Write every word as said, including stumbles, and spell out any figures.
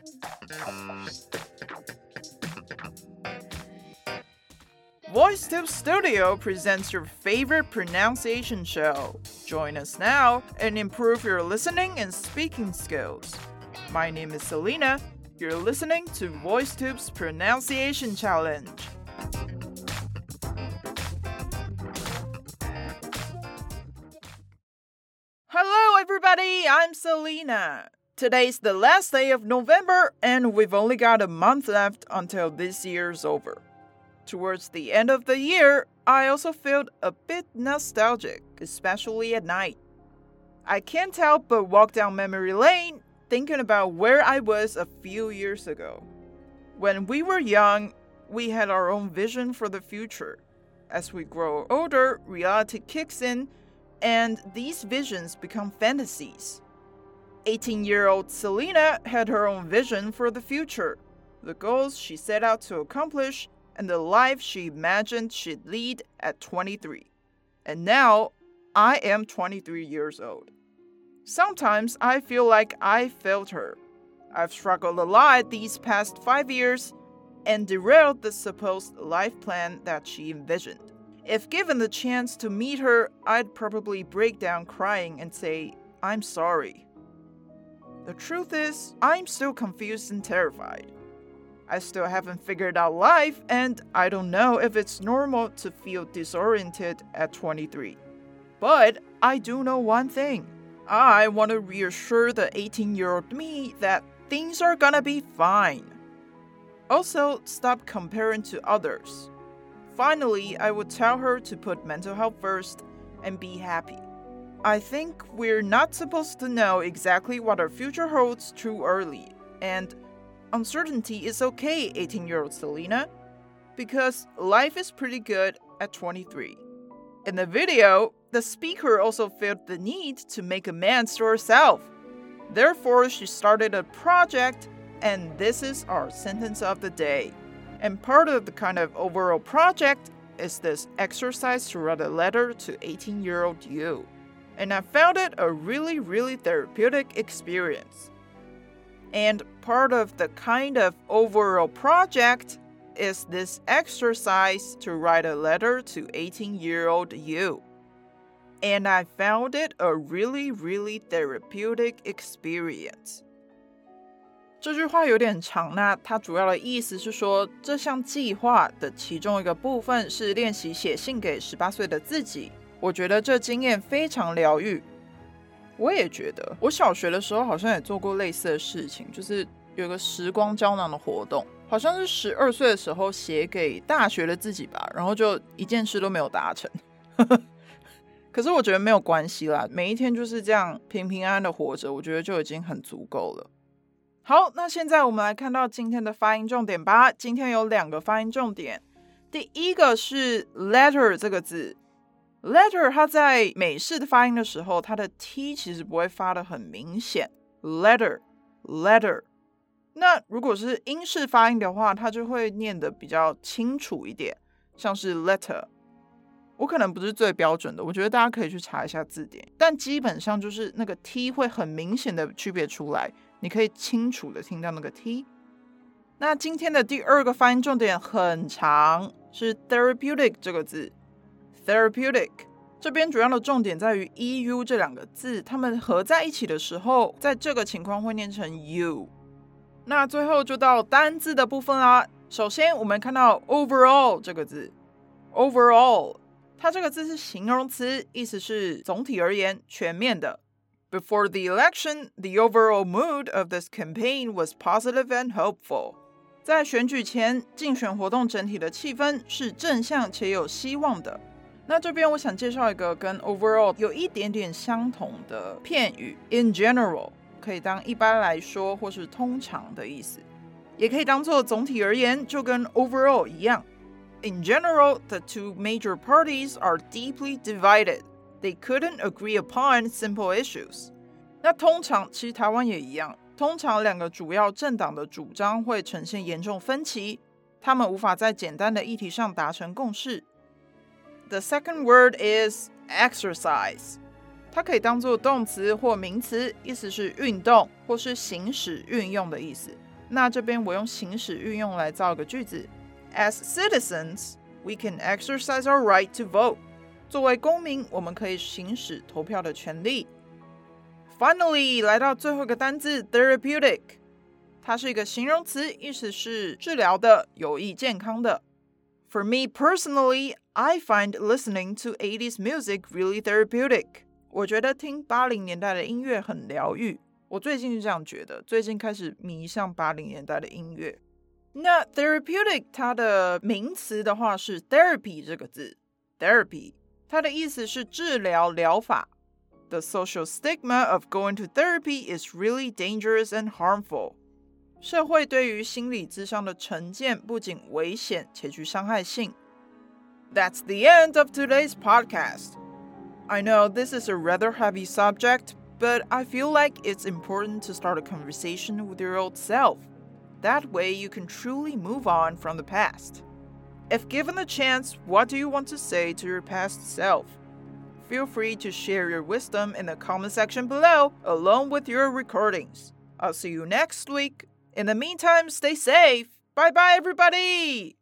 VoiceTube Studio presents your favorite pronunciation show. Join us now and improve your listening and speaking skills. My name is Selena. You're listening to VoiceTube's Pronunciation Challenge. Hello, everybody. I'm Selena. Today's the last day of November, and we've only got a month left until this year's over. Towards the end of the year, I also felt a bit nostalgic, especially at night. I can't help but walk down memory lane, thinking about where I was a few years ago. When we were young, we had our own vision for the future. As we grow older, reality kicks in, and these visions become fantasies. eighteen-year-old Selena had her own vision for the future, the goals she set out to accomplish, and the life she imagined she'd lead at twenty-three. And now, I am twenty-three years old. Sometimes I feel like I failed her. I've struggled a lot these past five years and derailed the supposed life plan that she envisioned. If given the chance to meet her, I'd probably break down crying and say, "I'm sorry." The truth is, I'm still confused and terrified. I still haven't figured out life, and I don't know if it's normal to feel disoriented at twenty-three. But I do know one thing. I want to reassure the eighteen-year-old me that things are gonna be fine. Also, stop comparing to others. Finally, I would tell her to put mental health first and be happy. I think we're not supposed to know exactly what our future holds too early, and uncertainty is okay, eighteen-year-old Selena, because life is pretty good at twenty-three. In the video, the speaker also felt the need to make amends to herself. Therefore, she started a project, and this is our sentence of the day. And part of the kind of overall project is this exercise to write a letter to eighteen-year-old you. And I found it a really, really therapeutic experience. And part of the kind of overall project is this exercise to write a letter to eighteen-year-old you. And I found it a really, really therapeutic experience. 这句话有点长，那它主要的意思是说，这项计划的其中一个部分是练习写信给十八岁的自己。我觉得这经验非常疗愈。我也觉得，我小学的时候好像也做过类似的事情，就是有个时光胶囊的活动，好像是十二岁的时候写给大学的自己吧，然后就一件事都没有达成。可是我觉得没有关系啦，每一天就是这样平平安安的活着，我觉得就已经很足够了。好，那现在我们来看到今天的发音重点吧。今天有两个发音重点，第一个是 letter 这个字。Letter 它在美式的发音的时候，它的 T 其实不会发得很明显。Letter, letter。那如果是英式发音的话，它就会念得比较清楚一点，像是 letter。我可能不是最标准的，我觉得大家可以去查一下字典。但基本上就是那个 T 会很明显的区别出来，你可以清楚的听到那个 T。那今天的第二个发音重点很长，是 therapeutic 这个字。Therapeutic 这边主要的重点在于 E U 这两个字，它们合在一起的时候，在这个情况会念成 U。那最后就到单字的部分啦。首先我们看到 overall 这个字 ，overall 它这个字是形容词，意思是总体而言全面的。Before the election, the overall mood of this campaign was positive and hopeful. 在选举前，竞选活动整体的气氛是正向且有希望的。那这边我想介绍一个跟 overall 有一点点相同的片语 in general， 可以当一般来说或是通常的意思，也可以当作总体而言，就跟 overall 一样。In general, the two major parties are deeply divided. They couldn't agree upon simple issues. 那通常其实台湾也一样，通常两个主要政党的主张会呈现严重分歧，他们无法在简单的议题上达成共识。The second word is exercise. 它可以当作动词或名词，意思是运动或是行使运用的意思。 那这边我用行使运用来造个句子 As citizens, we can exercise our right to vote. 作为公民，我们可以行使投票的权利。Finally, 来到最后一个单字 therapeutic. 它是一个形容词，意思是治疗的、有益健康的。For me personally, I find listening to eighties music really therapeutic. 我觉得听八零年代的音乐很疗愈。我最近是这样觉得，最近开始迷上八零年代的音乐。那 therapeutic 它的名词的话是 therapy 这个字 ，therapy 它的意思是治疗疗法。The social stigma of going to therapy is really dangerous and harmful. 社会对于心理諮商的成見不僅危險且具傷害性。That's the end of today's podcast. I know this is a rather heavy subject, but I feel like it's important to start a conversation with your old self. That way you can truly move on from the past. If given the chance, what do you want to say to your past self? Feel free to share your wisdom in the comment section below, along with your recordings. I'll see you next week. In the meantime, stay safe. Bye bye, everybody!